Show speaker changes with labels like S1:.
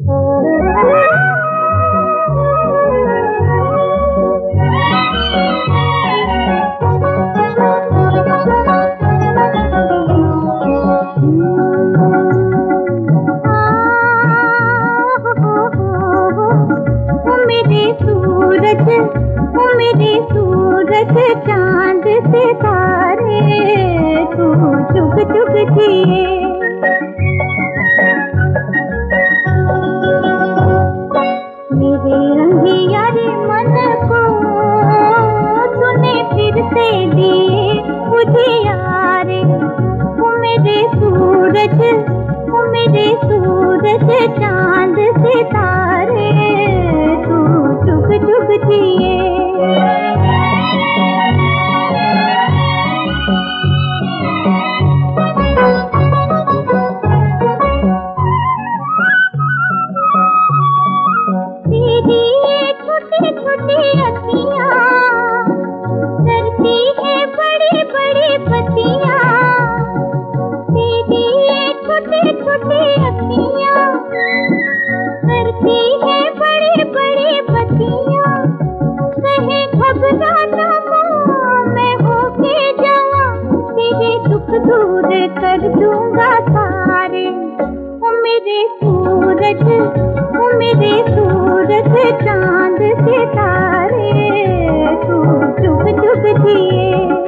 S1: वो मेरे सूरज चांद सितारे तू चुग चुग जिए। मेरे अंधियारे मन को तूने फिर से दिए उजियारे। वो मेरे सूरज चांद सितारे तू चुग चुग जिए। तेरी ये छोटी छोटी अखियाँ करती है बड़ी बड़ी पतियाँ। तेरी ये छोटी छोटी अखियाँ करती है बड़ी बड़ी पतियाँ। कहे घबराना माँ मैं होके जावा, तेरे दुख दूर कर दूंगा सारे। ओ मेरे सूरज चांद सितारे तू चुग चुग जिए।